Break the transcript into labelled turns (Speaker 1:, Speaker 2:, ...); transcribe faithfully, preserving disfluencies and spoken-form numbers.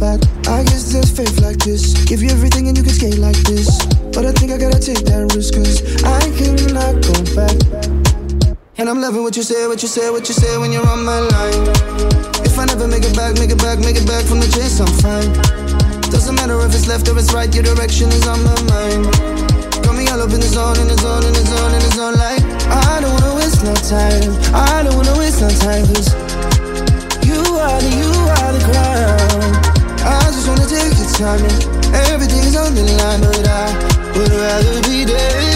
Speaker 1: back. I guess there's faith like this. Give you everything and you can skate like this. But I think I gotta take that risk, cause I cannot go back. And I'm loving what you say, what you say, what you say when you're on my line. If I never make it back, make it back, make it back from the chase, I'm fine. Doesn't matter if it's left or it's right, your direction is on my mind. Got me all up in the zone, in the zone, in the zone, in the zone. Like, I don't wanna waste no time, I don't wanna waste no time, cause you are the, you are the crown. I just wanna take your time and everything's on the line, but I would rather be there.